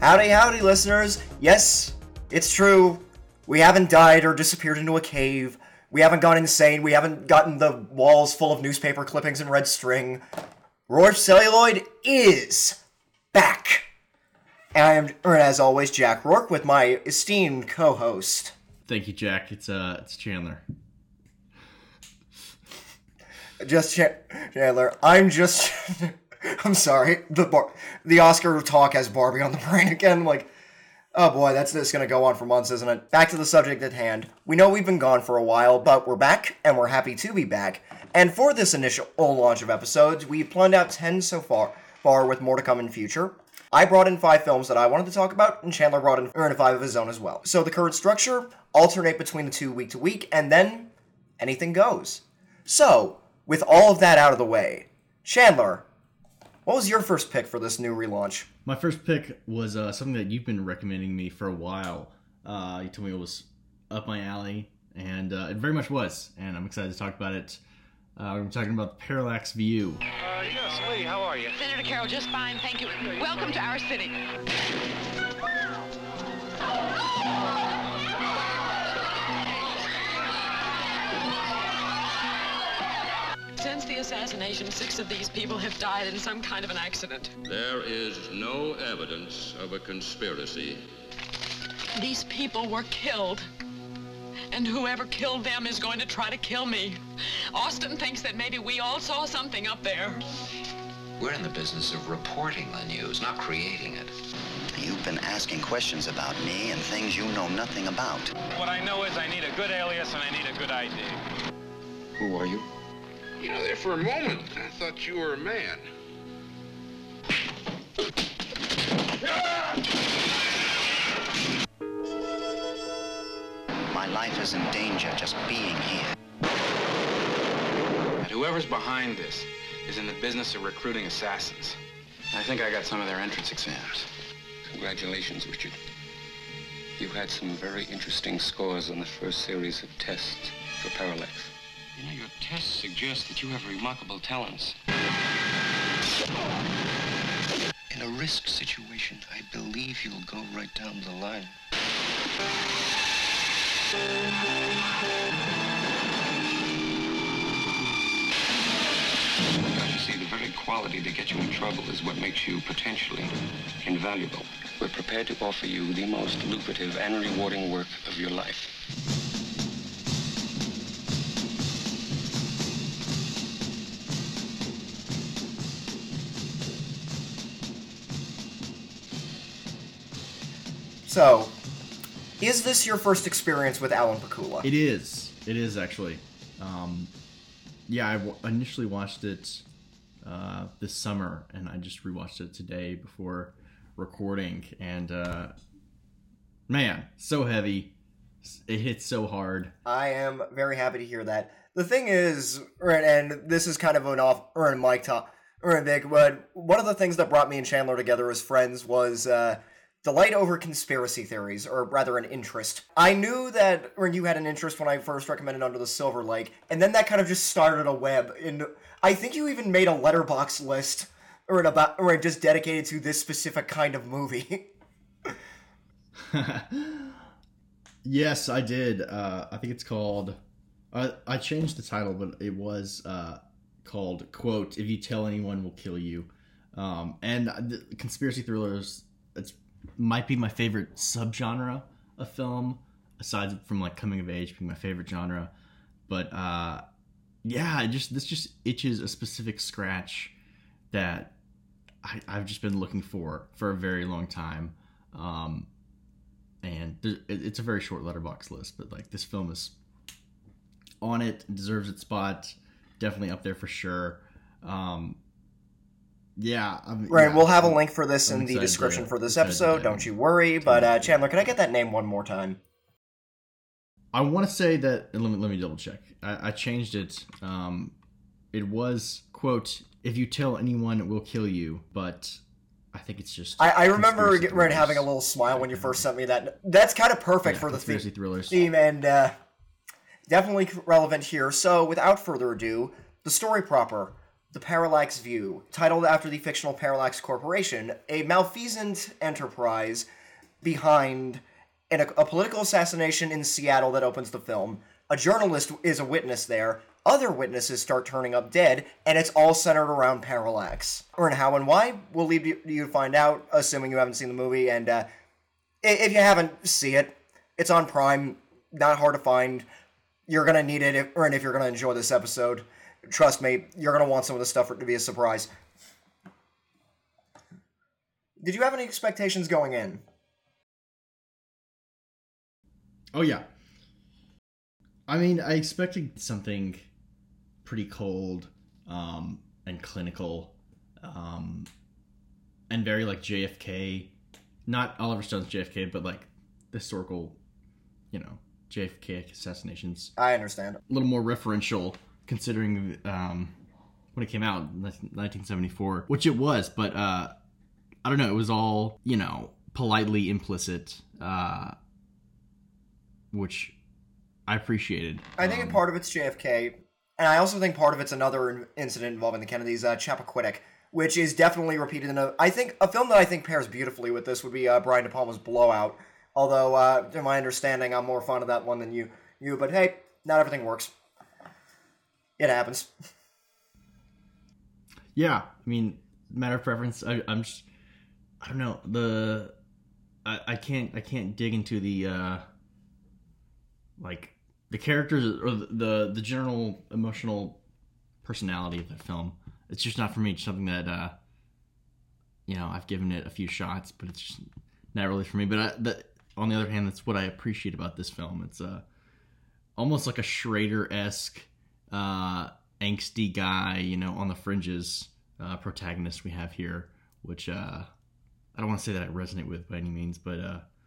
Howdy, howdy, listeners. Yes, it's true. We haven't died or disappeared into a cave. We haven't gone insane. We haven't gotten the walls full of newspaper clippings and red string. Rourke Celluloid is back. And I am, as always, Jack Rourke with my esteemed co-host. Thank you, Jack. It's Chandler. Chandler. I'm sorry. The Oscar talk has Barbie on the brain again. Like, oh boy, that's going to go on for months, isn't it? Back to the subject at hand. We know we've been gone for a while, but we're back, and we're happy to be back. And for this initial launch of episodes, we've planned out 10 so far with more to come in future. I brought in 5 films that I wanted to talk about, and Chandler brought in 5 of his own as well. So the current structure, alternate between the two week to week, and then anything goes. So, with all of that out of the way, Chandler, what was your first pick for this new relaunch? My first pick was something that you've been recommending me for a while. You told me it was up my alley, and it very much was, and I'm excited to talk about it. We're talking about the Parallax View. Yes, lady, how are you? Senator Carroll, just fine, thank you. Welcome to our city. Since the assassination, 6 of these people have died in some kind of an accident. There is no evidence of a conspiracy. These people were killed. And whoever killed them is going to try to kill me. Austin thinks that maybe we all saw something up there. We're in the business of reporting the news, not creating it. You've been asking questions about me and things you know nothing about. What I know is I need a good alias and I need a good ID. Who are you? You know, there for a moment, I thought you were a man. My life is in danger just being here. And whoever's behind this is in the business of recruiting assassins. I think I got some of their entrance exams. Congratulations, Richard. You had some very interesting scores on the first series of tests for Parallax. You know, your tests suggest that you have remarkable talents. In a risk situation, I believe you'll go right down the line. You see, the very quality that gets you in trouble is what makes you potentially invaluable. We're prepared to offer you the most lucrative and rewarding work of your life. So, is this your first experience with Alan Pakula? It is. It is, actually. Yeah, I initially watched it this summer, and I just rewatched it today before recording, and man, so heavy. It hits so hard. I am very happy to hear that. The thing is, and this is kind of an off, or Mike talk, or Vic, but one of the things that brought me and Chandler together as friends was delight over conspiracy theories, or rather an interest. I knew that you had an interest when I first recommended Under the Silver Lake, and then that kind of just started a web. And I think you even made a letterbox list, or just dedicated to this specific kind of movie. Yes, I did. I think it's called... I changed the title, but it was called, quote, If You Tell Anyone Will Kill You. And the conspiracy thrillers, might be my favorite subgenre of film, aside from like coming of age being my favorite genre. But yeah, this just itches a specific scratch that I've just been looking for a very long time. And it's a very short letterbox list, but like this film is on it, deserves its spot, definitely up there for sure. Yeah. Right, we'll have a link for this in the description for this episode, don't you worry. But Chandler, can I get that name one more time? I want to say that, and let me double check. I changed it. It was, quote, If You Tell Anyone Will Kill You, but I think it's just... I remember having a little smile when you first sent me that. That's kind of perfect for the theme, and definitely relevant here. So, without further ado, the story proper. The Parallax View, titled after the fictional Parallax Corporation, a malfeasant enterprise behind a political assassination in Seattle that opens the film. A journalist is a witness there. Other witnesses start turning up dead, and it's all centered around Parallax. Or in how and why, we'll leave you to find out, assuming you haven't seen the movie. And if you haven't, see it. It's on Prime, not hard to find. You're going to need it, if you're going to enjoy this episode. Trust me, you're going to want some of the stuff to be a surprise. Did you have any expectations going in? Oh, yeah. I mean, I expected something pretty cold and clinical and very like JFK. Not Oliver Stone's JFK, but like the historical, JFK assassinations. I understand. A little more referential considering when it came out in 1974, which it was, but I don't know, it was all, politely implicit, which I appreciated. I think part of it's JFK, and I also think part of it's another incident involving the Kennedys, Chappaquiddick, which is definitely repeated in a film that I think pairs beautifully with this would be Brian De Palma's Blowout. Although, to my understanding, I'm more fond of that one than you. But hey, not everything works. It happens. Yeah, I mean, matter of preference. I don't know. I can't dig into the the characters or the general emotional personality of the film. It's just not for me. It's something that I've given it a few shots, but it's just not really for me. But on the other hand, that's what I appreciate about this film. It's almost like a Schrader-esque angsty guy, on the fringes protagonist we have here, which I don't want to say that I resonate with by any means, but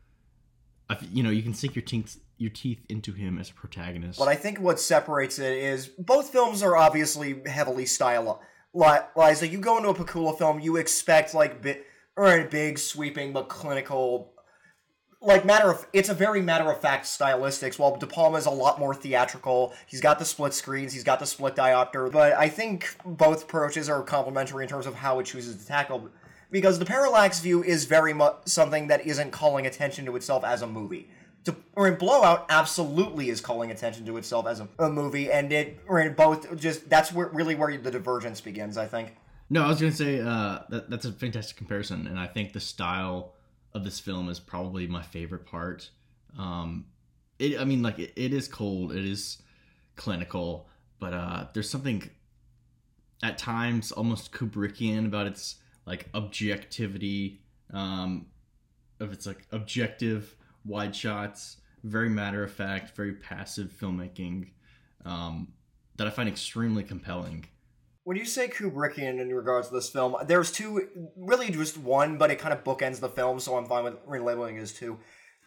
you can sink your teeth into him as a protagonist. But I think what separates it is both films are obviously heavily stylized. Like, you go into a Pakula film, you expect big sweeping but clinical, it's a very matter-of-fact stylistics, while De Palma is a lot more theatrical. He's got the split screens, he's got the split diopter, but I think both approaches are complementary in terms of how it chooses to tackle, because the Parallax View is very much something that isn't calling attention to itself as a movie. Blowout absolutely is calling attention to itself as a movie, and that's really where the divergence begins, I think. No, I was going to say that's a fantastic comparison, and I think the style of this film is probably my favorite part. It is cold, it is clinical, but there's something at times almost Kubrickian about its objectivity, of its objective wide shots, very matter of fact, very passive filmmaking, that I find extremely compelling. When you say Kubrickian in regards to this film, there's two, really just one, but it kind of bookends the film, so I'm fine with labeling it as two.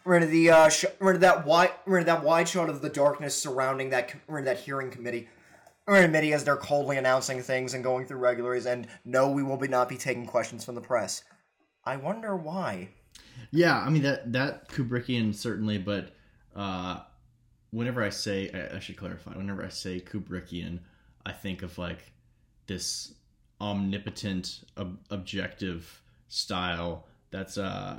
That wide shot of the darkness surrounding that hearing committee, as they're coldly announcing things and going through regulars, and no, we will not be taking questions from the press. I wonder why. Yeah, I mean that Kubrickian certainly, but whenever I should clarify. Whenever I say Kubrickian, I think of this omnipotent, objective style that's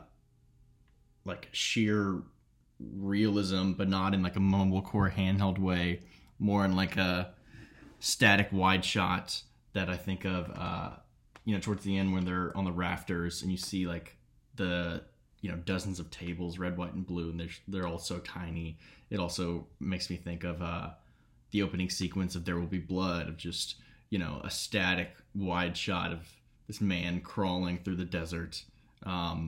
sheer realism, but not in a mumblecore handheld way, more in a static wide shot that I think of towards the end when they're on the rafters and you see the dozens of tables, red, white, and blue, and they're all so tiny. It also makes me think of the opening sequence of There Will Be Blood, of just a static wide shot of this man crawling through the desert. I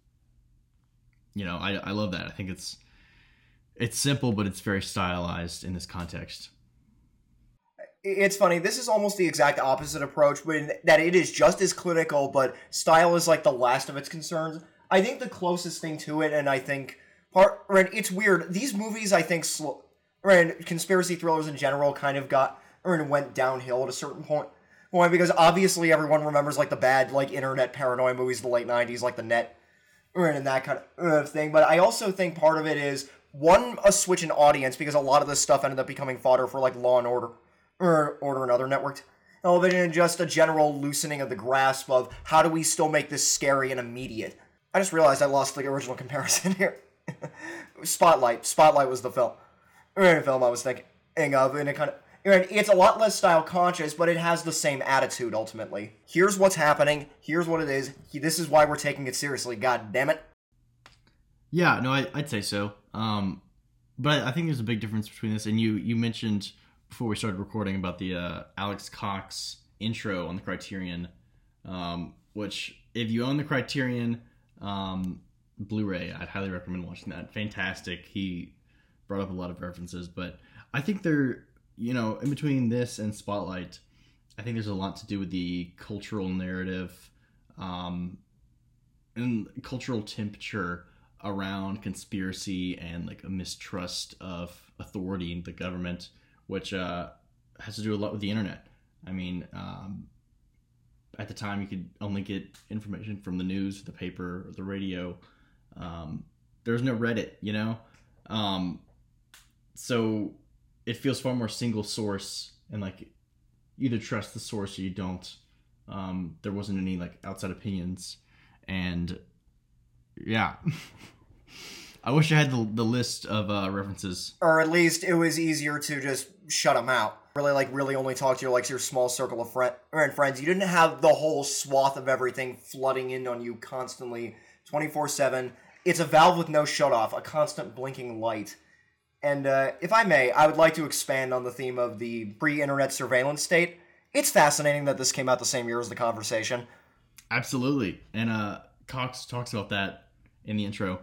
love that. I think it's simple, but it's very stylized in this context. It's funny, this is almost the exact opposite approach, but that it is just as clinical, but style is the last of its concerns. I think the closest thing to it, and I think it's weird, these movies, I think, conspiracy thrillers in general kind of went downhill at a certain point, because obviously everyone remembers the bad internet paranoia movies of the late 90s, The Net, and that kind of thing. But I also think part of it is a switch in audience, because a lot of this stuff ended up becoming fodder for Law and Order and other networks. television and just a general loosening of the grasp of how do we still make this scary and immediate. I just realized I lost the original comparison here. Spotlight. Spotlight was the film I was thinking of, and it's a lot less style conscious, but it has the same attitude ultimately. Here's what's happening. Here's what it is. This is why we're taking it seriously. God damn it. Yeah, no, I'd say so. But I think there's a big difference between this, and you mentioned before we started recording about the Alex Cox intro on the Criterion, which if you own the Criterion Blu-ray, I'd highly recommend watching that. Fantastic. He brought up a lot of references, but I think they're, in between this and Spotlight, I think there's a lot to do with the cultural narrative and cultural temperature around conspiracy and like a mistrust of authority in the government, which has to do a lot with the internet. I mean, at the time you could only get information from the news, the paper, or the radio. There's no Reddit, so it feels far more single source, and like you either trust the source or you don't. There wasn't any like outside opinions, and yeah. I wish I had the list of references. Or at least it was easier to just shut them out. Really only talk to your small circle of friends. You didn't have the whole swath of everything flooding in on you constantly, 24/7. It's a valve with no shut-off, a constant blinking light. And if I may, I would like to expand on the theme of the pre-internet surveillance state. It's fascinating that this came out the same year as The Conversation. Absolutely. And Cox talks about that in the intro.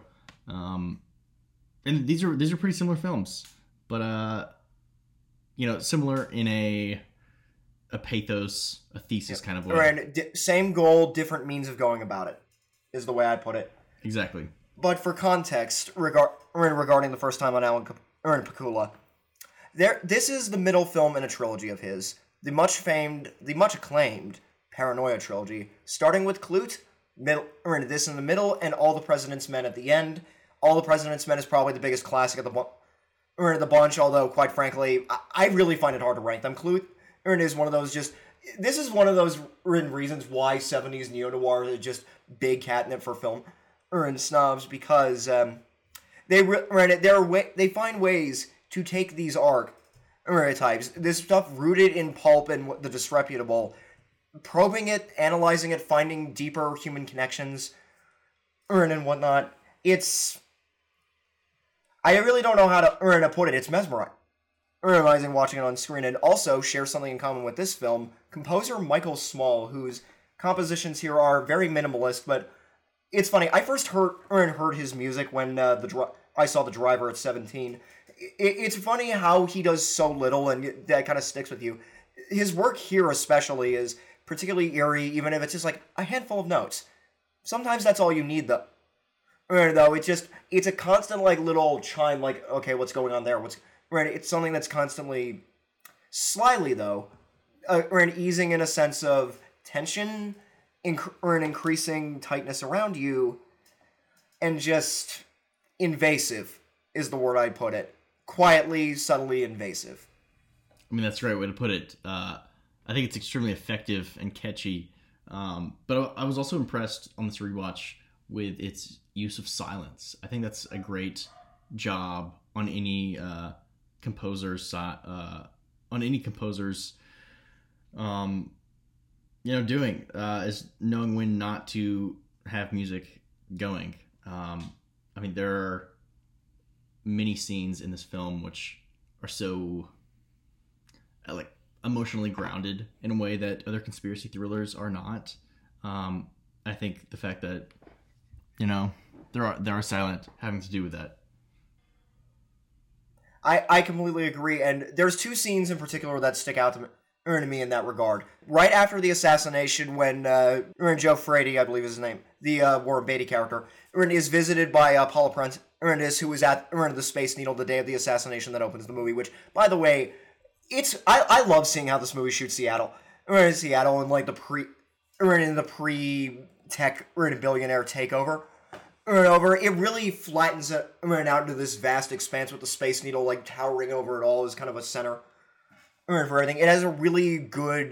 And these are pretty similar films, but similar in a pathos, a thesis kind of way. Right, same goal, different means of going about it, is the way I put it. Exactly. But for context, regarding the first time on Alan Pakula, this is the middle film in a trilogy of his, the much acclaimed Paranoia trilogy, starting with Klute, this in the middle, and All the President's Men at the end. All the President's Men is probably the biggest classic of the bunch, although, quite frankly, I really find it hard to rank them. Klute is one of those this is one of those reasons why 70s neo-noir is just big catnip for film snobs, because they find ways to take these archetypes, this stuff rooted in pulp and the disreputable, probing it, analyzing it, finding deeper human connections, and whatnot. I really don't know how to put it. It's mesmerizing watching it on screen, and also shares something in common with this film. Composer Michael Small, whose compositions here are very minimalist, but it's funny. I first heard his music when I saw The Driver at 17. It's funny how he does so little, and that kind of sticks with you. His work here especially is particularly eerie, even if it's just like a handful of notes. Sometimes that's all you need, though. It's a constant little chime, okay, what's going on there? It's something that's constantly, slyly though, easing in a sense of tension, or an increasing tightness around you, and just invasive is the word I'd put it. Quietly, subtly invasive. I mean, that's a great way to put it. I think it's extremely effective and catchy. But I was also impressed on this rewatch with its use of silence. I think that's a great job on any composer's doing, is knowing when not to have music going. I mean, there are many scenes in this film which are so emotionally grounded in a way that other conspiracy thrillers are not. I think the fact that they are silent having to do with that. I completely agree, and there's two scenes in particular that stick out to me in that regard. Right after the assassination, when Joe Frady, I believe is his name, the Warren Beatty character, is visited by Paula Prentice, who was at the Space Needle the day of the assassination that opens the movie, which, by the way, I love seeing how this movie shoots Seattle. Seattle and in the pre-tech billionaire takeover. It really flattens it out into this vast expanse with the Space Needle towering over it all as kind of a center for everything. It has a really good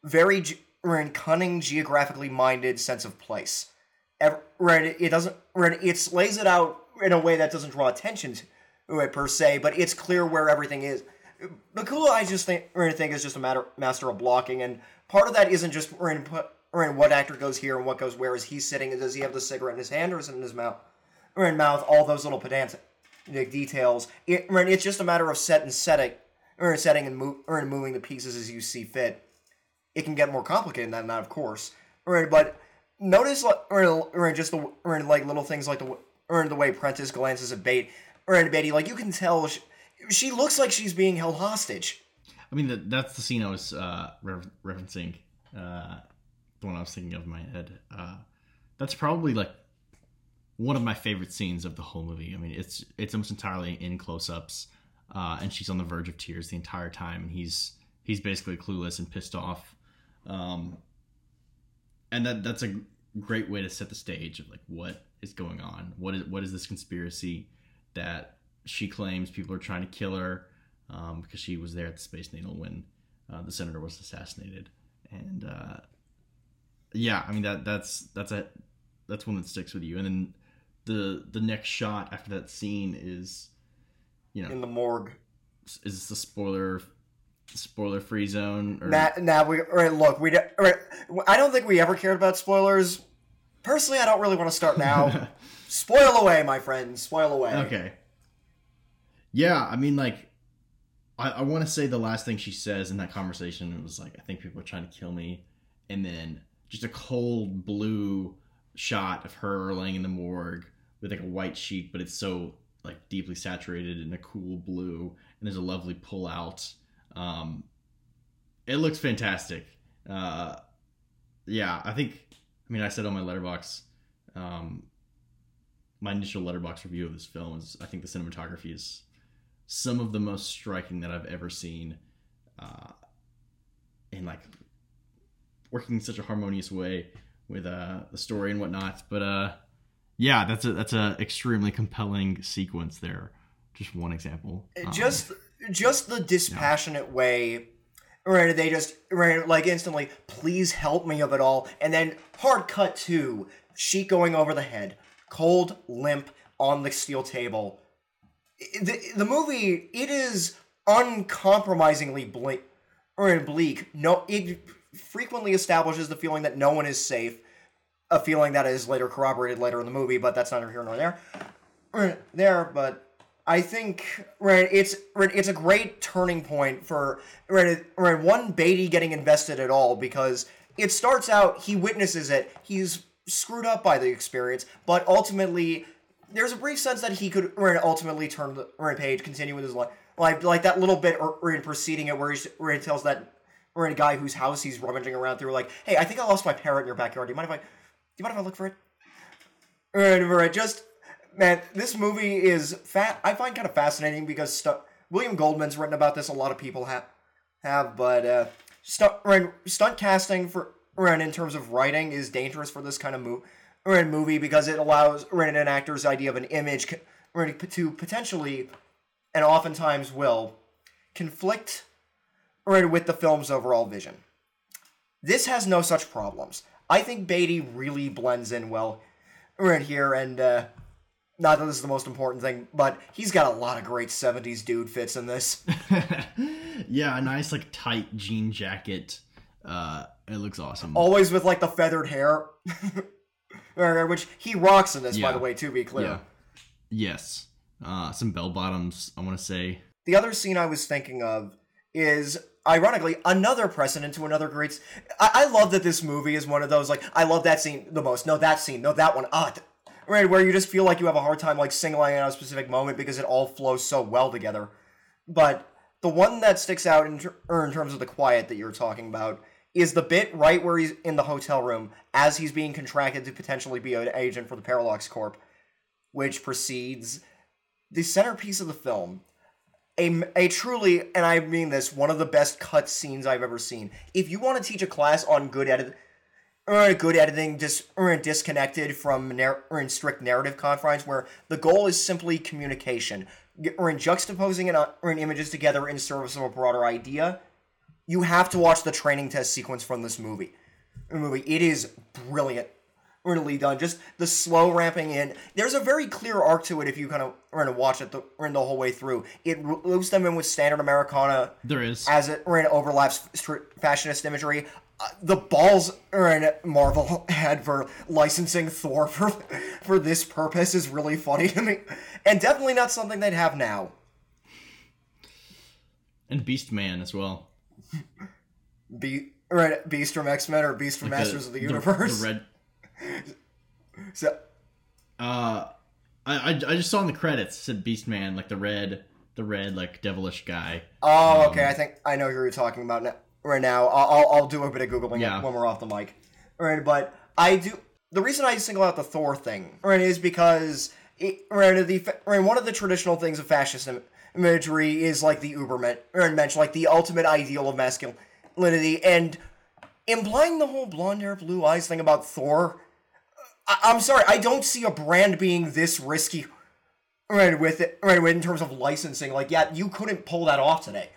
very cunning, geographically minded sense of place. It doesn't. It lays it out in a way that doesn't draw attention to it per se, but it's clear where everything is. Bakula, I just think is just a master of blocking, and part of that isn't just what actor goes here and what goes where. Is he sitting? Does he have the cigarette in his hand or is it in his mouth? Or in mouth? All those little pedantic details. It's just a matter of setting and moving the pieces as you see fit. It can get more complicated than that, of course. But notice, just the little things like the way Prentice glances at Beatty, like you can tell she looks like she's being held hostage. I mean, that's the scene I was referencing. The one I was thinking of in my head. That's probably like one of my favorite scenes of the whole movie. I mean, it's almost entirely in close-ups, and she's on the verge of tears the entire time, and he's basically clueless and pissed off. And that's a great way to set the stage of like what is going on. What is this conspiracy that she claims people are trying to kill her because she was there at the Space Needle when the senator was assassinated. And yeah, I mean that's one that sticks with you. And then the next shot after that scene is, in the morgue. Is this a spoiler free zone? Or... I don't think we ever cared about spoilers. Personally, I don't really want to start now. Spoil away, my friend. Spoil away. Okay. Yeah, I mean, like, I want to say the last thing she says in that conversation, it was like, I think people are trying to kill me. And then just a cold blue shot of her laying in the morgue with like a white sheet, but it's so like deeply saturated in a cool blue. And there's a lovely pull out. It looks fantastic. Yeah, I said on my Letterboxd, my initial Letterboxd review of this film is, I think the cinematography is some of the most striking that I've ever seen, in like working in such a harmonious way with the story and whatnot. But yeah, that's a extremely compelling sequence there. Just one example. Just the dispassionate way. Right, they just like instantly, please help me of it all, and then hard cut to sheet going over the head, cold, limp on the steel table. The movie, it is uncompromisingly bleak. No, it frequently establishes the feeling that no one is safe, a feeling that is later corroborated later in the movie, but that's neither here nor there. But I think it's a great turning point for one, Beatty getting invested at all, because it starts out, he witnesses it, he's screwed up by the experience, but ultimately there's a brief sense that he could ultimately turn the page, continue with his life, like that little bit in preceding it where he tells that a guy whose house he's rummaging around through, like, hey, I think I lost my parrot in your backyard. Do you mind if I look for it? Man, this movie is I find kind of fascinating because William Goldman's written about this. A lot of people have, but stunt casting in terms of writing is dangerous for this kind of movie because it allows an actor's idea of an image to potentially, and oftentimes will, conflict with the film's overall vision. This has no such problems. I think Beatty really blends in well here, and not that this is the most important thing, but he's got a lot of great 70s dude fits in this. Yeah, a nice, like, tight jean jacket. It looks awesome. Always with, like, the feathered hair. Which he rocks in this, by the way, to be clear. Yeah. Yes. Some bell bottoms, I want to say. The other scene I was thinking of is, ironically, another precedent to another great... I love that this movie is one of those, like, I love that scene the most. No, that scene. No, that one. Where you just feel like you have a hard time, like, singling out a specific moment because it all flows so well together. But the one that sticks out in terms of the quiet that you're talking about is the bit right where he's in the hotel room as he's being contracted to potentially be an agent for the Parallax Corp, which precedes the centerpiece of the film. A truly, and I mean this, one of the best cut scenes I've ever seen. If you want to teach a class on good editing, disconnected from in strict narrative confines, where the goal is simply communication, or in juxtaposing images together in service of a broader idea, You have to watch the training test sequence from this movie. It is brilliant. Really done. Just the slow ramping in. There's a very clear arc to it if you kind of are going to watch it the whole way through. It loops them in with standard Americana. There is. As it overlaps fashionist imagery. The balls Marvel had for licensing Thor for this purpose is really funny to me. And definitely not something they'd have now. And Beast Man as well. Beast from X-Men or Beast from Masters of the Universe. The red... So, I just saw in the credits it said Beast Man, like the red like devilish guy. Oh, okay. I think I know who you're talking about now. Right now, I'll do a bit of googling when we're off the mic. Right, but I do. The reason I single out the Thor thing, is because one of the traditional things of fascist imagery is like the Ubermensch, like the ultimate ideal of masculinity, and implying the whole blonde hair, blue eyes thing about Thor. I'm sorry, I don't see a brand being this risky, with it, in terms of licensing. Like, yeah, you couldn't pull that off today.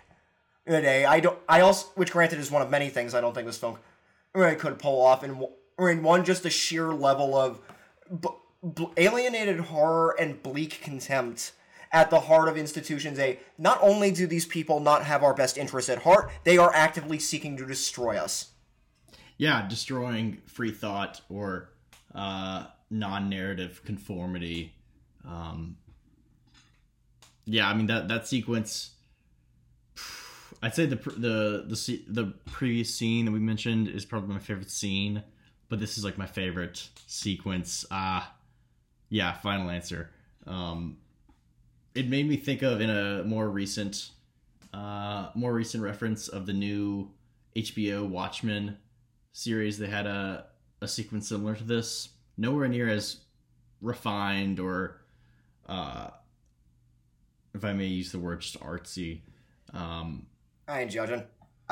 Which granted is one of many things I don't think this film could pull off. In just the sheer level of alienated horror and bleak contempt at the heart of institutions. Not only do these people not have our best interests at heart, they are actively seeking to destroy us. Yeah, destroying free thought or non-narrative conformity. Yeah, I mean that sequence. I'd say the previous scene that we mentioned is probably my favorite scene, but this is like my favorite sequence. Yeah, final answer. It made me think of in a more recent reference of the new HBO Watchmen series. They had a sequence similar to this, nowhere near as refined or, if I may use the word, just artsy. I ain't judging.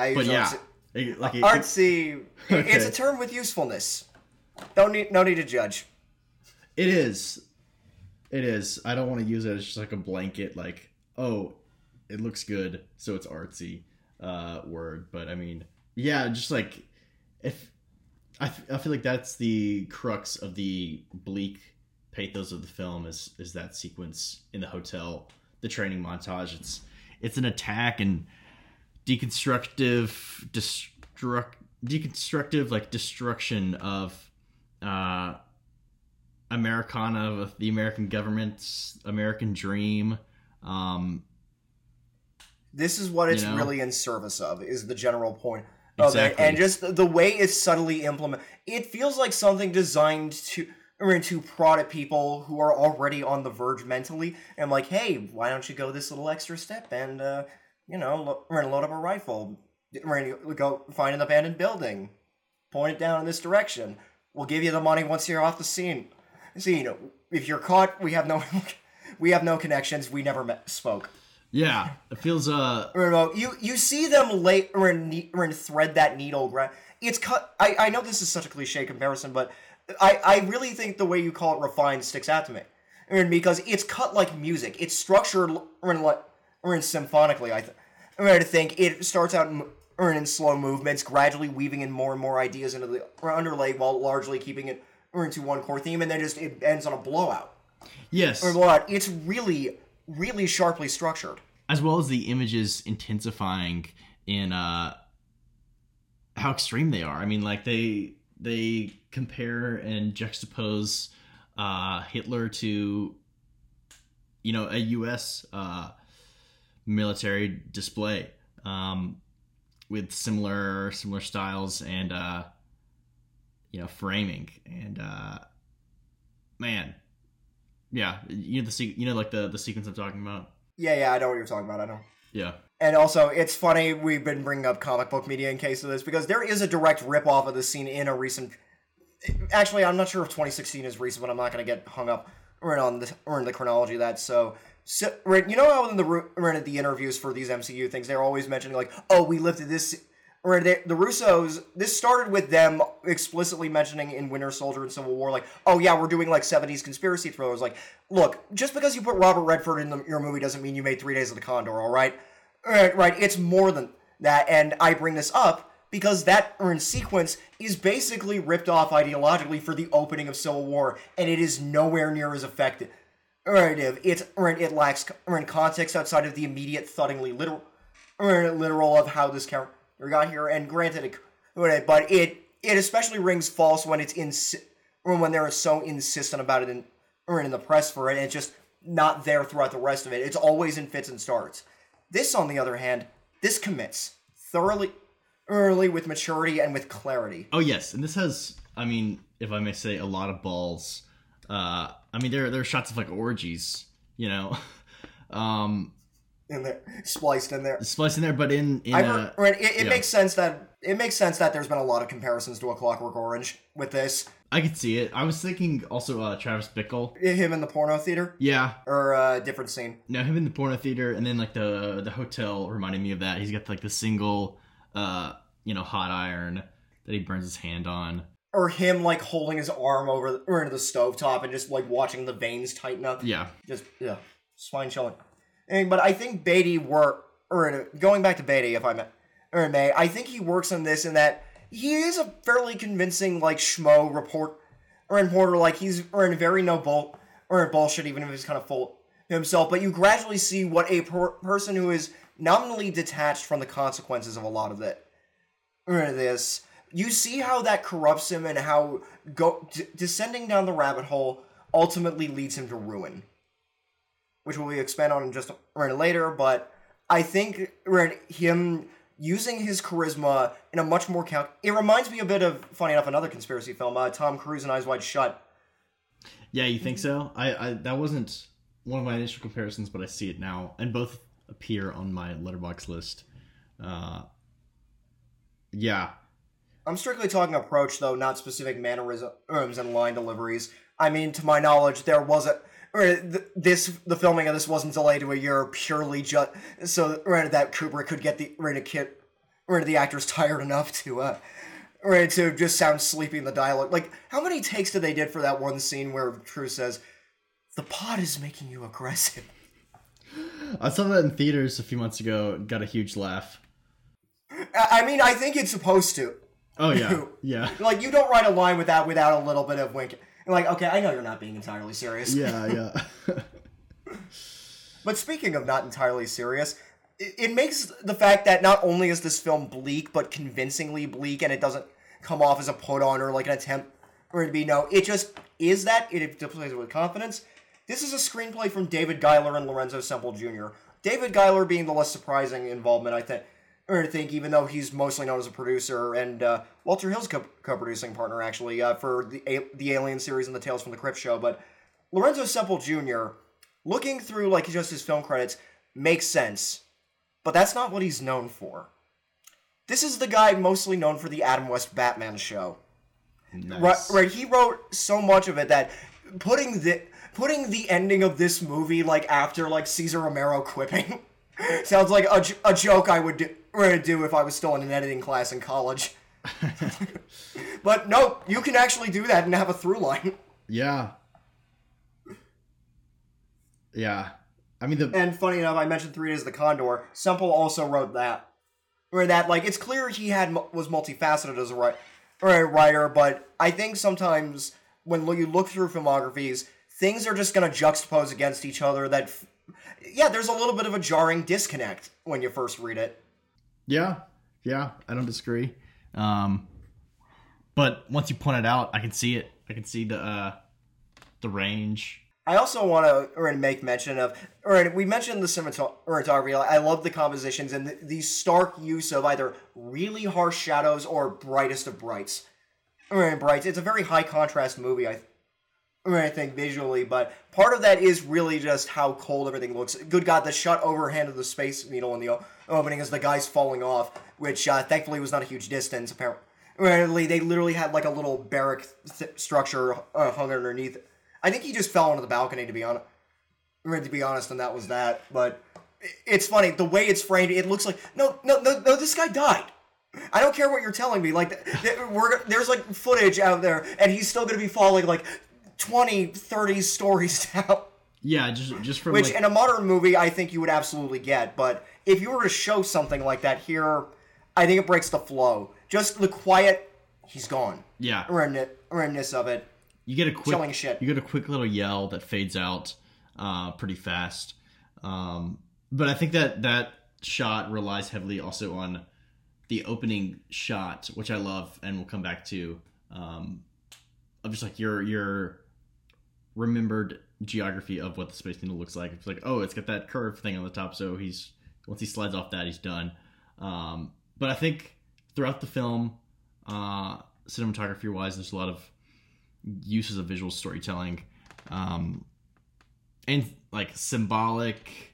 Artsy. Okay. It's a term with usefulness. No need to judge. It is. I don't want to use it as just like a blanket, like, oh, it looks good, so it's artsy word. But I mean, yeah, just like if I feel like that's the crux of the bleak pathos of the film is that sequence in the hotel, the training montage. It's an attack and deconstructive like destruction of Americana, the American government's American dream. This is what it's really in service of, is the general point of exactly. it. And just the way it's subtly implemented. It feels like something designed to prod at people who are already on the verge mentally. And like, hey, why don't you go this little extra step and, we're going to load up a rifle. We're going to go find an abandoned building. Point it down in this direction. We'll give you the money once you're off the scene. If you're caught, we have no connections. We never spoke. Yeah, it feels You see them thread that needle. It's cut. I know this is such a cliche comparison, but I really think the way you call it refined sticks out to me. Because it's cut like music. It's structured symphonically. I think it starts out in slow movements, gradually weaving in more and more ideas into the underlay, while largely keeping it into one core theme, and then it ends on a blowout. Yes. It's really, really sharply structured. As well as the images intensifying in how extreme they are. I mean, like they compare and juxtapose Hitler to, a U.S. Military display with similar styles and framing and man, yeah, the sequence I'm talking about. Yeah, I know what you're talking about. I know. Yeah. And also, it's funny we've been bringing up comic book media in case of this, because there is a direct ripoff of this scene in a recent. Actually, I'm not sure if 2016 is recent, but I'm not going to get hung up in the chronology of that. So how in the interviews for these MCU things, they're always mentioning like, oh, we lifted this. Or the Russos, this started with them explicitly mentioning in Winter Soldier and Civil War, like, oh yeah, we're doing like 70s conspiracy thrillers. Like, look, just because you put Robert Redford in your movie doesn't mean you made 3 Days of the Condor, all right? Right, it's more than that, and I bring this up because that sequence is basically ripped off ideologically for the opening of Civil War, and it is nowhere near as effective. It lacks context outside of the immediate thuddingly literal of how this character got here, and granted, but it especially rings false when when they're so insistent about it in the press for it, and it's just not there throughout the rest of it. It's always in fits and starts. This, on the other hand, this commits thoroughly early with maturity and with clarity. Oh yes, and this has, I mean, if I may say, a lot of balls. I mean, there are shots of like orgies, you know, in there, spliced in there, but it makes sense that there's been a lot of comparisons to A Clockwork Orange with this. I could see it. I was thinking also Travis Bickle, him in the porno theater, yeah, or a different scene. No, him in the porno theater, and then like the hotel reminded me of that. He's got like the single, hot iron that he burns his hand on. Or him, like, holding his arm over into the stovetop and just, like, watching the veins tighten up. Yeah. Just, yeah. Spine chilling. But I think Beatty going back to Beatty, if I may, I think he works on this in that he is a fairly convincing, like, schmo reporter, like, he's very bullshit, even if he's kind of full himself, but you gradually see what a person who is nominally detached from the consequences of a lot of this. You see how that corrupts him and how descending down the rabbit hole ultimately leads him to ruin. Which we'll expand on just later, but I think him using his charisma in a much more it reminds me a bit of, funny enough, another conspiracy film, Tom Cruise and Eyes Wide Shut. Yeah, you think so? I that wasn't one of my initial comparisons, but I see it now, and both appear on my Letterboxd list. Yeah. I'm strictly talking approach, though, not specific mannerisms and line deliveries. I mean, to my knowledge, there wasn't... the filming of this wasn't delayed to a year purely just so that Kubrick could get the actors tired enough to just sound sleepy in the dialogue. Like, how many takes did they did for that one scene where Cruise says, "The pot is making you aggressive"? I saw that in theaters a few months ago. Got a huge laugh. I mean, I think it's supposed to. Oh, yeah. Yeah. Like, you don't write a line without a little bit of wink. Like, okay, I know you're not being entirely serious. Yeah. But speaking of not entirely serious, it makes the fact that not only is this film bleak, but convincingly bleak, and it doesn't come off as a put-on or like an attempt or to be, no, it just is that. It plays it with confidence. This is a screenplay from David Giler and Lorenzo Semple Jr. David Giler being the less surprising involvement, I think, even though he's mostly known as a producer, and Walter Hill's co-producing partner, actually, for the Alien series and the Tales from the Crypt show. But Lorenzo Semple Jr., looking through like just his film credits, makes sense. But that's not what he's known for. This is the guy mostly known for the Adam West Batman show. Nice. Right, he wrote so much of it that putting the ending of this movie like after like Cesar Romero quipping sounds like a joke I would do if I was still in an editing class in college. But no, you can actually do that and have a through line. Yeah. Yeah. I mean, and funny enough, I mentioned 3 Days of the Condor. Semple also wrote that. Where that, like, it's clear he was multifaceted as a writer, but I think sometimes when you look through filmographies, things are just going to juxtapose against each other that, there's a little bit of a jarring disconnect when you first read it. Yeah, I don't disagree. But once you point it out, I can see it. I can see the range. I also want to make mention of, we mentioned the cinematography. I love the compositions and the stark use of either really harsh shadows or brightest of brights. It's a very high contrast movie, I think, visually, but part of that is really just how cold everything looks. Good God, the shot overhand of the Space Needle in the opening as the guy's falling off, which thankfully was not a huge distance, apparently. They literally had like a little barrack structure hung underneath. I think he just fell onto the balcony, to be honest, and that was that. But it's funny, the way it's framed, it looks like, no, this guy died. I don't care what you're telling me. Like, there's like footage out there, and he's still going to be falling like 20, 30 stories down. Yeah, just from which like, in a modern movie I think you would absolutely get, but if you were to show something like that here, I think it breaks the flow. Just the quiet, he's gone. Yeah. Horrendous of it. You get a quick Killing shit. You get a quick little yell that fades out pretty fast. But I think that shot relies heavily also on the opening shot, which I love and we'll come back to. Of just like your remembered geography of what the Space Needle looks like. It's like, oh, it's got that curved thing on the top, so once he slides off that, he's done. But I think throughout the film, cinematography wise, there's a lot of uses of visual storytelling, and like symbolic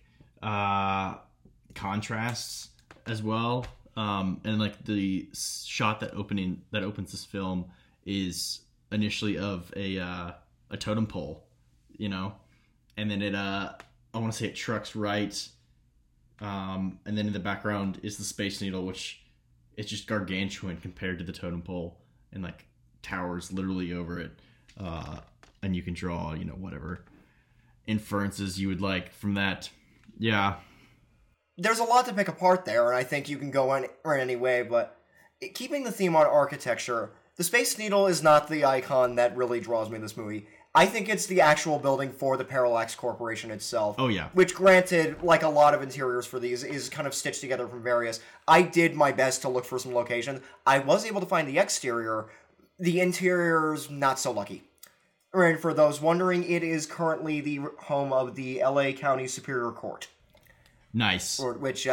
contrasts as well. And like the shot that opens this film is initially of a totem pole, you know, and then it I want to say it trucks right, and then in the background is the Space Needle, which is just gargantuan compared to the totem pole, and like towers literally over it, and you can draw, you know, whatever inferences you would like from that. Yeah, there's a lot to pick apart there, and I think you can go in any way, but keeping the theme on architecture, the Space Needle is not the icon that really draws me in this movie. I think it's the actual building for the Parallax Corporation itself. Oh, yeah. Which, granted, like a lot of interiors for these, is kind of stitched together from various. I did my best to look for some locations. I was able to find the exterior. The interior's not so lucky. And for those wondering, it is currently the home of the LA County Superior Court. Nice. Which,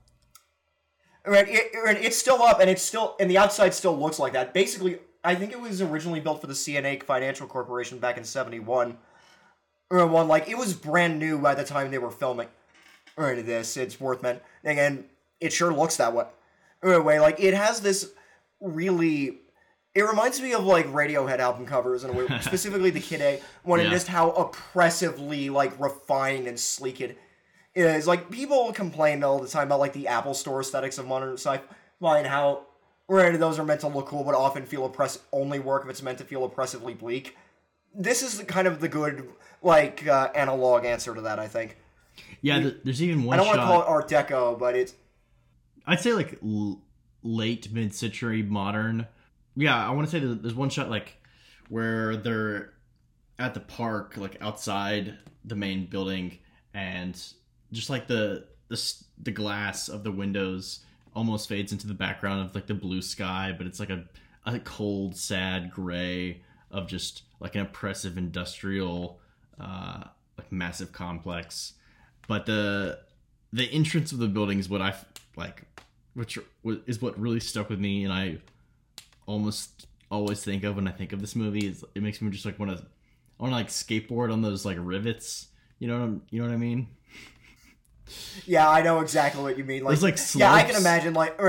it's still up, and the outside still looks like that. Basically, I think it was originally built for the CNA Financial Corporation back in 1971. It was brand new by the time they were filming this. It's worth mentioning, and it sure looks that way. Like, it has this really... It reminds me of, like, Radiohead album covers in a way, specifically the Kid A one, and just how oppressively, like, refined and sleek it is. Like, people complain all the time about, like, the Apple Store aesthetics of modern sci-fi and how those are meant to look cool but often feel only work if it's meant to feel oppressively bleak. This is kind of the good, like, analog answer to that, I think. Yeah, there's even one shot... I don't want to call it Art Deco, but it's... I'd say, like, late mid-century modern. Yeah, I want to say that there's one shot, like, where they're at the park, like, outside the main building, and just, like, the glass of the windows almost fades into the background of, like, the blue sky, but it's, like, a cold, sad gray of just, like, an oppressive industrial, like, massive complex. But the entrance of the building is what I, like, which is what really stuck with me, and I almost always think of when I think of this movie. Is it makes me just like want to like skateboard on those like rivets. You know what I mean? Yeah, I know exactly what you mean. Like, those, like, slopes. Yeah, I can imagine like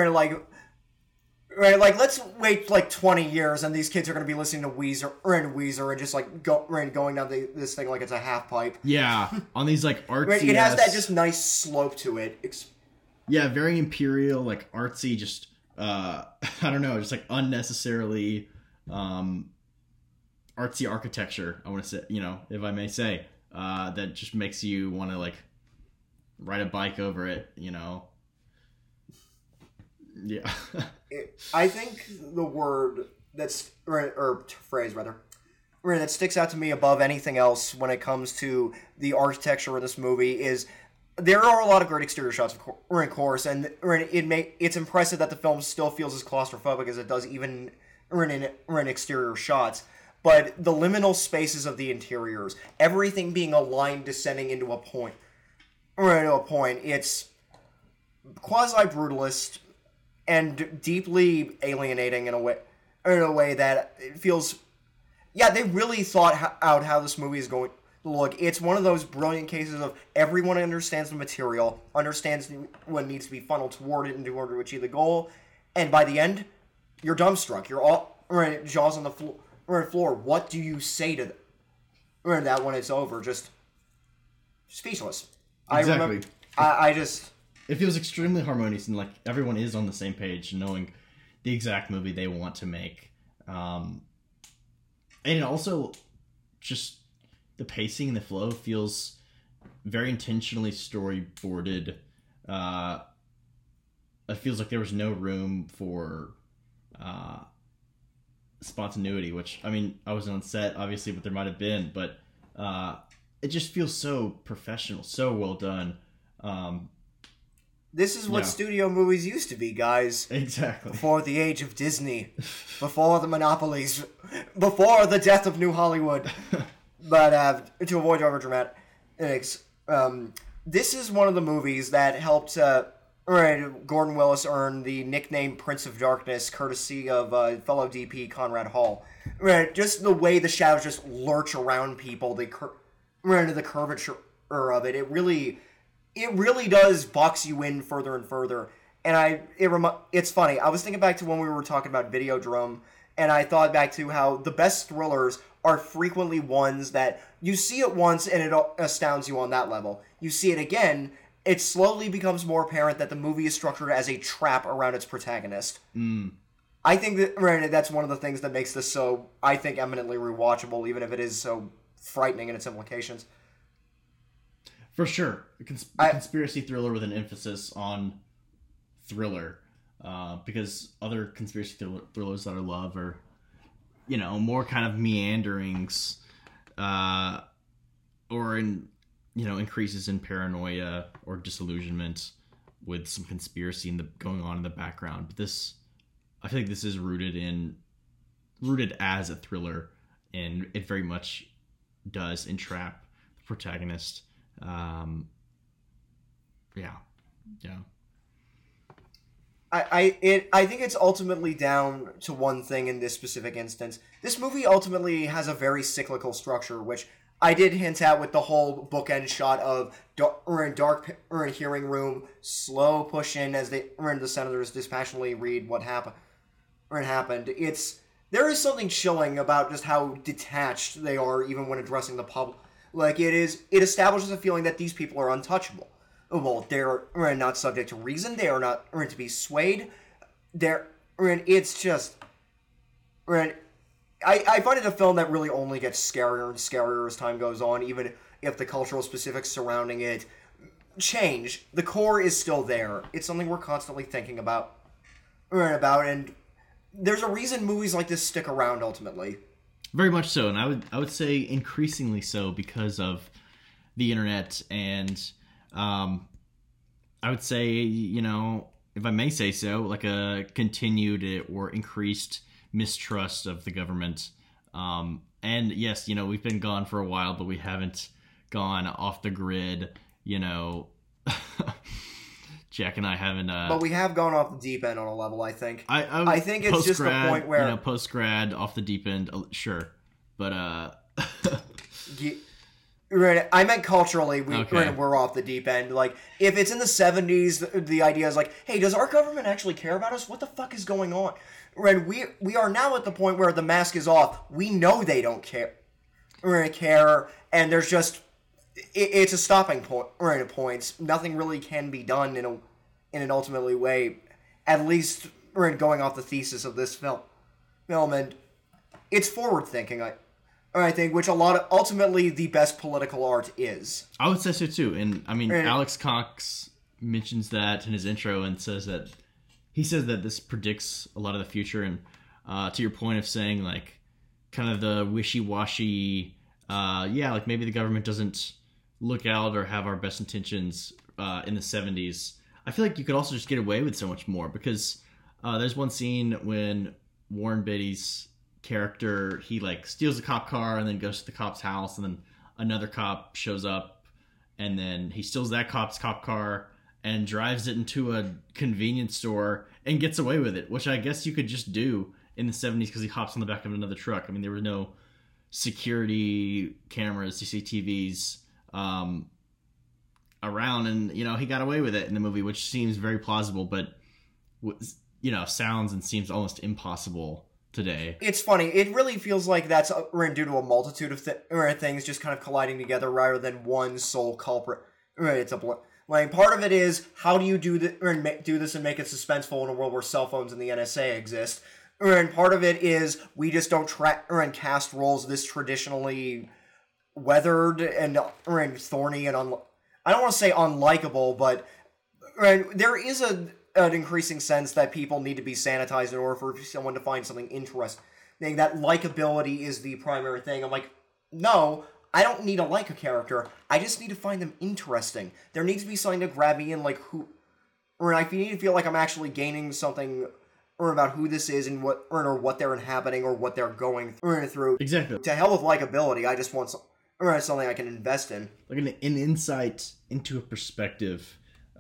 let's wait like 20 years and these kids are going to be listening to Weezer and just like going down this thing like it's a half pipe. Yeah, on these like artsy. It has that just nice slope to it. Yeah, very imperial, like artsy, just I don't know, just like unnecessarily artsy architecture, I want to say, you know, if I may say, that just makes you want to like ride a bike over it, you know. Yeah. I think the word that's or phrase rather that sticks out to me above anything else when it comes to the architecture of this movie is there are a lot of great exterior shots, of course, and it's impressive that the film still feels as claustrophobic as it does even in exterior shots. But the liminal spaces of the interiors, everything being aligned, descending into a point, it's quasi-brutalist and deeply alienating in a way that it feels... Yeah, they really thought out how this movie is going... Look, it's one of those brilliant cases of everyone understands the material, understands what needs to be funneled toward it in order to achieve the goal, and by the end, you're dumbstruck. You're all jaws on the floor. What do you say to that when it's over? Just speechless. Exactly. I just... It feels extremely harmonious and like everyone is on the same page, knowing the exact movie they want to make. And also just... the pacing and the flow feels very intentionally storyboarded. It feels like there was no room for spontaneity, which, I mean, I wasn't on set, obviously, but there might have been, but it just feels so professional, so well done. This is what studio movies used to be, guys. Exactly. Before the age of Disney. Before the monopolies. Before the death of New Hollywood. But to avoid overdramatics, this is one of the movies that helped Gordon Willis earn the nickname Prince of Darkness, courtesy of fellow DP Conrad Hall. Just the way the shadows just lurch around people, the curvature of it. It really does box you in further and further. And it's funny. I was thinking back to when we were talking about Videodrome, and I thought back to how the best thrillers are frequently ones that you see it once and it astounds you on that level. You see it again, it slowly becomes more apparent that the movie is structured as a trap around its protagonist. I think that's one of the things that makes this so, I think, eminently rewatchable, even if it is so frightening in its implications. For sure. A conspiracy thriller with an emphasis on thriller. Because other conspiracy thrillers that I love are, more kind of meanderings, or increases in paranoia or disillusionment with some conspiracy going on in the background. But this, I feel like this is rooted as a thriller, and it very much does entrap the protagonist. Yeah. I think it's ultimately down to one thing in this specific instance. This movie ultimately has a very cyclical structure, which I did hint at with the whole bookend shot of dark hearing room, slow push in as the senators dispassionately read what happened. There is something chilling about just how detached they are, even when addressing the public. Like, it establishes a feeling that these people are untouchable. Well, they're not subject to reason. They are not to be swayed. It's just... I find it a film that really only gets scarier and scarier as time goes on, even if the cultural specifics surrounding it change. The core is still there. It's something we're constantly thinking about. And there's a reason movies like this stick around, ultimately. Very much so, and I would say increasingly so because of the internet, and I would say, if I may say so, like a continued or increased mistrust of the government. And yes, we've been gone for a while, but we haven't gone off the grid, Jack and I haven't... but we have gone off the deep end on a level, I think. I think it's just the point where... post-grad, off the deep end, sure. But, I meant culturally, we're off the deep end. Like, if it's in the 70s, the idea is like, hey, does our government actually care about us? What the fuck is going on? And we are now at the point where the mask is off. We know they don't care. And there's just... It's a stopping point. Points. Nothing really can be done in an ultimately way. At least going off the thesis of this film, and it's forward thinking. I think, which ultimately the best political art is. I would say so too, and I mean, Alex Cox mentions that in his intro and says that this predicts a lot of the future. And to your point of saying like, kind of the wishy-washy, like maybe the government doesn't look out or have our best intentions in the 70s. I feel like you could also just get away with so much more, because there's one scene when Warren Beatty's character, he like steals a cop car and then goes to the cop's house, and then another cop shows up and then he steals that cop's cop car and drives it into a convenience store and gets away with it, which I guess you could just do in the 70s because he hops on the back of another truck. I mean, there were no security cameras, CCTVs around, and he got away with it in the movie, which seems very plausible, but sounds and seems almost impossible today. It's funny. It really feels like that's due to a multitude of things just kind of colliding together rather than one sole culprit. It's like part of it is, how do you do this and make it suspenseful in a world where cell phones and the NSA exist? And part of it is, we just don't track and cast roles this traditionally weathered and thorny and I don't want to say unlikable, but there is an increasing sense that people need to be sanitized in order for someone to find something interesting. That likability is the primary thing. I'm like, no, I don't need to like a character. I just need to find them interesting. There needs to be something to grab me in, like who, or I need to feel like I'm actually gaining something, or about who this is and what, or what they're inhabiting or what they're going through. Exactly. To hell with likability. I just want something I can invest in. Like an insight into a perspective.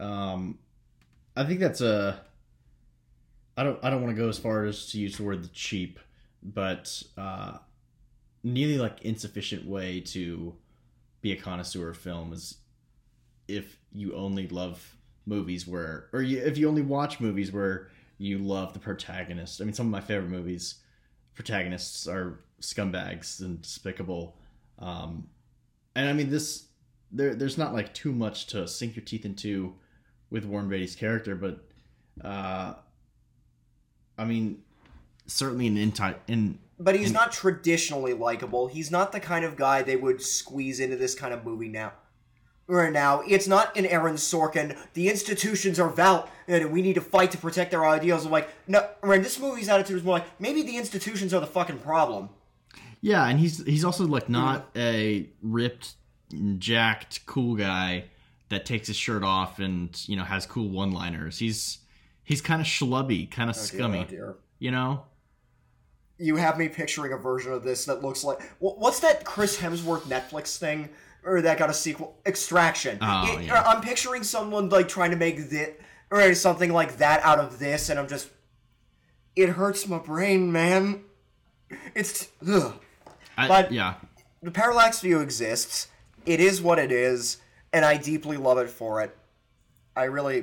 I think that's a. I don't want to go as far as to use the word cheap, but nearly like insufficient way to be a connoisseur of film is if you only love movies where, or if you only watch movies where you love the protagonist. I mean, some of my favorite movies, protagonists are scumbags and despicable. And I mean, there's not like too much to sink your teeth into with Warren Beatty's character, but I mean, certainly but he's not traditionally likable. He's not the kind of guy they would squeeze into this kind of movie now. Right now, it's not an Aaron Sorkin. The institutions are valid, and we need to fight to protect our ideals. I'm like, no, this movie's attitude is more like maybe the institutions are the fucking problem. Yeah, and he's also like not a ripped, jacked, cool guy that takes his shirt off and has cool one-liners. He's kind of schlubby, kind of scummy. Dear. You know. You have me picturing a version of this that looks like what's that Chris Hemsworth Netflix thing? Or that got a sequel, Extraction. Oh, yeah. I'm picturing someone like trying to make this or something like that out of this, and I'm just, it hurts my brain, man. It's ugh. But yeah, the Parallax View exists. It is what it is, and I deeply love it for it. I'm really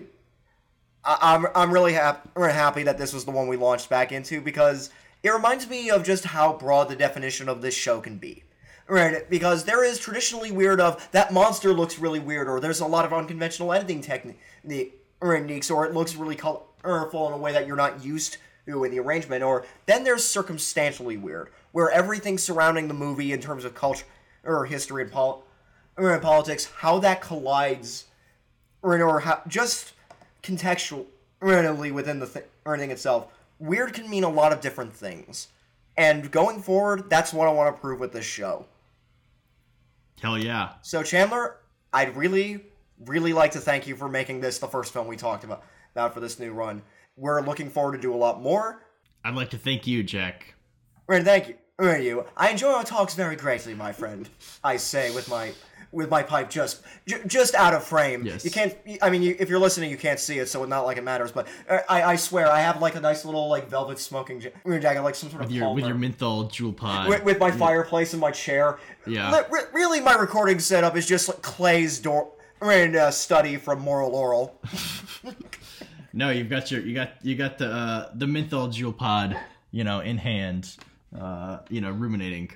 happy that this was the one we launched back into because it reminds me of just how broad the definition of this show can be. Right, because there is traditionally weird of, that monster looks really weird, or there's a lot of unconventional editing techniques, or it looks really colorful in a way that you're not used to in the arrangement, or then there's circumstantially weird, where everything surrounding the movie in terms of culture, or history and politics, how that collides, or how, just contextually within the thing itself. Weird can mean a lot of different things. And going forward, that's what I want to prove with this show. Hell yeah. So Chandler, I'd really, really like to thank you for making this the first film we talked about for this new run. We're looking forward to do a lot more. I'd like to thank you, Jack. And thank you. I enjoy our talks very greatly, my friend. I say with my pipe just out of frame. Yes. You can't. I mean, if you're listening, you can't see it, so it's not like it matters. But I swear, I have like a nice little like velvet smoking jacket, like some sort of with your menthol jewel pod, with my fireplace and my chair. Yeah. Really, my recording setup is just like Clay's door and study from Moral Laurel. No, you got the menthol jewel pod, in hand, ruminating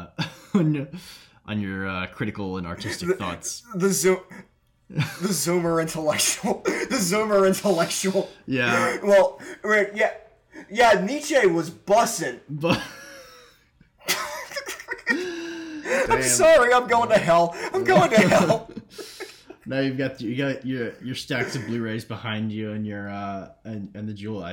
on your critical and artistic thoughts. The Zoomer intellectual. Yeah. Well, yeah. Nietzsche was bussin'. I'm sorry. I'm going to hell. Now you got your stacks of Blu-rays behind you and your and the jewel,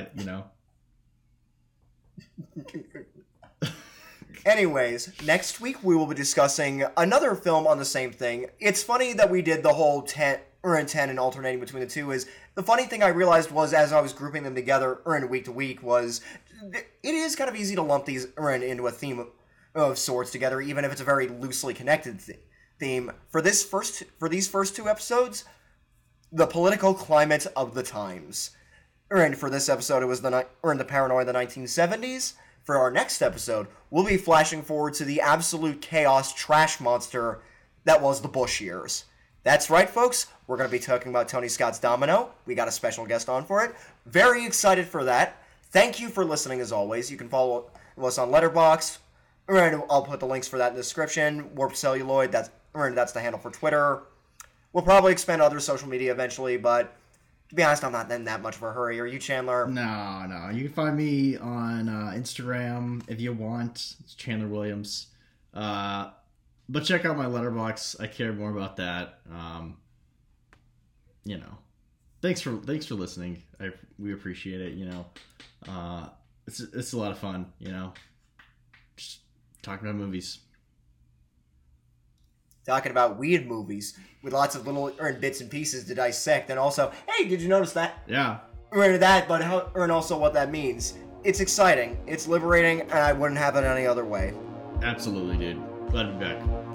Anyways, next week we will be discussing another film on the same thing. It's funny that we did the whole 10 and alternating between the two. Is the funny thing I realized was as I was grouping them together week to week was it is kind of easy to lump these into a theme of sorts together, even if it's a very loosely connected theme. For these first two episodes, the political climate of the times. And for this episode, it was the paranoia of the 1970s. For our next episode, we'll be flashing forward to the absolute chaos trash monster that was the Bush years. That's right, folks. We're going to be talking about Tony Scott's Domino. We got a special guest on for it. Very excited for that. Thank you for listening, as always. You can follow us on Letterboxd. I'll put the links for that in the description. Warp Celluloid, that's the handle for Twitter. We'll probably expand other social media eventually, but to be honest, I'm not in that much of a hurry. Are you, Chandler? No. You can find me on Instagram if you want. It's Chandler Williams. But check out my letterbox. I care more about that. You know, thanks for listening. We appreciate it. You know, it's a lot of fun. You know, just talking about movies. Talking about weird movies with lots of little bits and pieces to dissect, and also, hey, did you notice that? Yeah. We're into that, but and also what that means. It's exciting, it's liberating, and I wouldn't have it any other way. Absolutely, dude. Glad to be back.